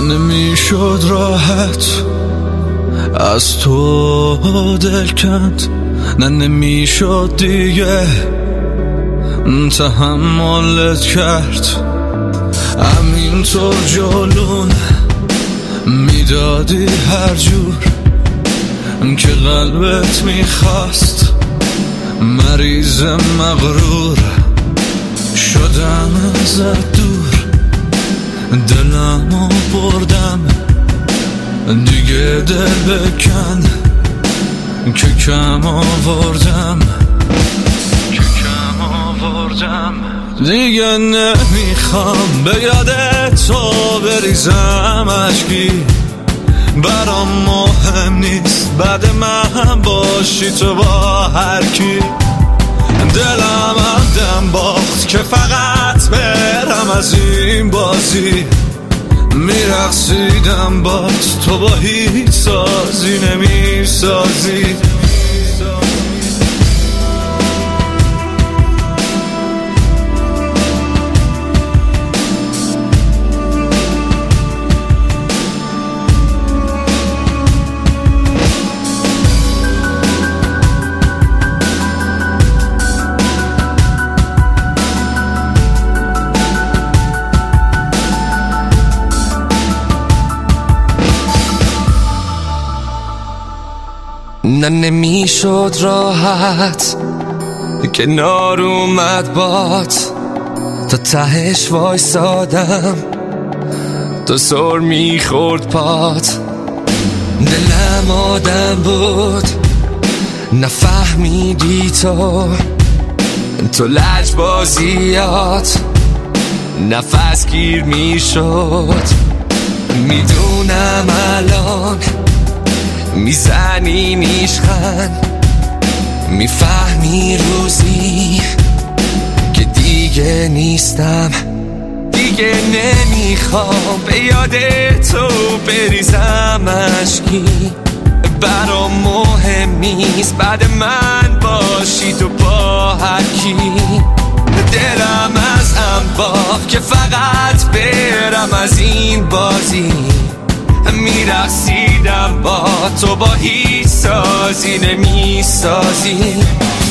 نمیشد راحت از تو دل کند، نه نمیشد دیگه تحملت کرد. همینطور جلون میدادی هر جور که قلبت میخواست. مریض مغرور شدم ازت دور، دلمو بردم دیگه دل بکن که کم آوردم دیگه نمیخوام به یاد تو بریزم اشکی. برام مهم نیست بعد من باشی تو با هر کی. دلم هم دم باخت که فقط برم از این بازی. میرقصیدم بات تو با هیچ سازی نمیسازی. نه نمیشد راحت کنار اومد بات، تا تهش وایسادم تو سر میخورد پات. دلم آدم بود نفهمیدی تو لجبازیات نفس گیر میشد. میدونم الان میزنی میشخند، میفهمی روزی که دیگه نیستم. دیگه نمیخوام به یاد تو بریزم اشکی. برام مهم نیست بعد من باشی تو با هر کی. دلم از هم باخت که فقط برم از این بازی. میرقصیدم با تو با هیچ سازی نمیسازی.